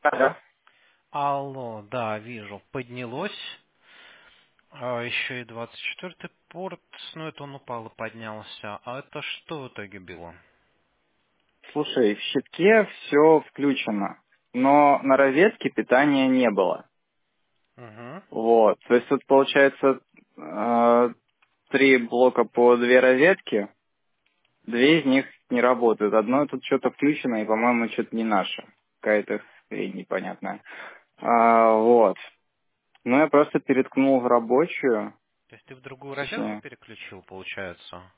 Алло. Алло, да, вижу, поднялось. Еще и 24-й порт, ну это он упал и поднялся. А это что в итоге было? Слушай, в щитке все включено, но на розетке питания не было. Угу. Вот. То есть тут получается 3 блока по 2 розетки, 2 из них не работают. Одно тут что-то включено, и, по-моему, что-то не наше. Какая-то хрень непонятная. Вот. Ну, я просто переткнул в рабочую, То есть ты в другую розетку точнее. переключил, получается?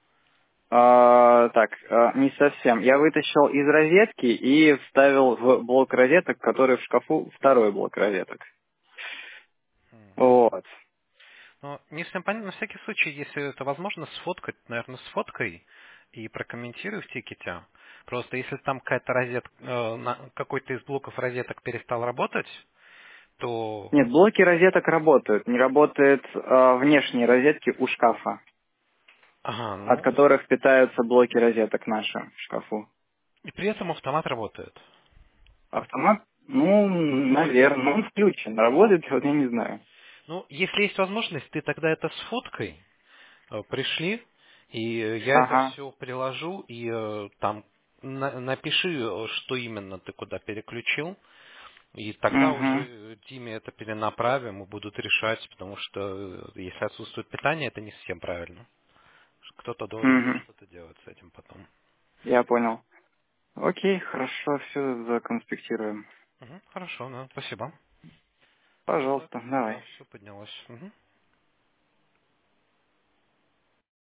Так, не совсем. Я вытащил из розетки и вставил в блок розеток, который в шкафу, второй блок розеток. Вот. Ну, не совсем понятно. На всякий случай, если это возможно, сфоткать, наверное, сфоткай и прокомментируй в тикете. Просто если там какая-то розетка, какой-то из блоков розеток перестал работать, то... Нет, блоки розеток работают. Не работают внешние розетки у шкафа, Ага, от ну... которых питаются блоки розеток наши в шкафу. И при этом автомат работает. Автомат, ну, наверное, он включен. Работает, вот я не знаю. Ну, если есть возможность, ты тогда это с фоткой пришли, и я это Ага. все приложу, и там напиши, что именно ты куда переключил, и тогда Угу. уже Диме это перенаправим и будут решать, потому что если отсутствует питание, это не совсем правильно. Кто-то должен Угу. что-то делать с этим потом. Я понял. Окей, хорошо, все законспектируем. Мгм, хорошо, да, спасибо. Ну так, Пожалуйста, давай. да, все поднялось. Мгм.